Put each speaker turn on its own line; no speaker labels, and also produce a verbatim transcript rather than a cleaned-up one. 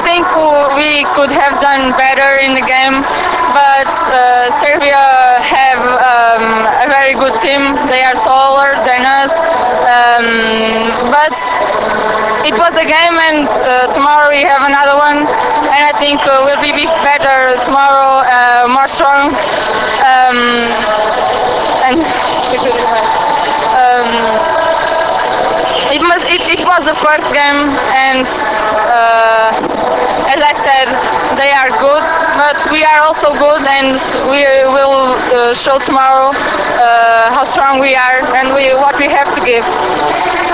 think we could have done better in the game, but uh, Serbia have um, a very good team. They are taller than us, um, but it was a game, and uh, tomorrow we have another one, and I think uh, we'll be better tomorrow, uh, more strong, um, and um, it, must, it, it was the first game, and uh, as I said, they are good, but we are also good, and we will uh, show tomorrow uh, how strong we are and we, what we have to give.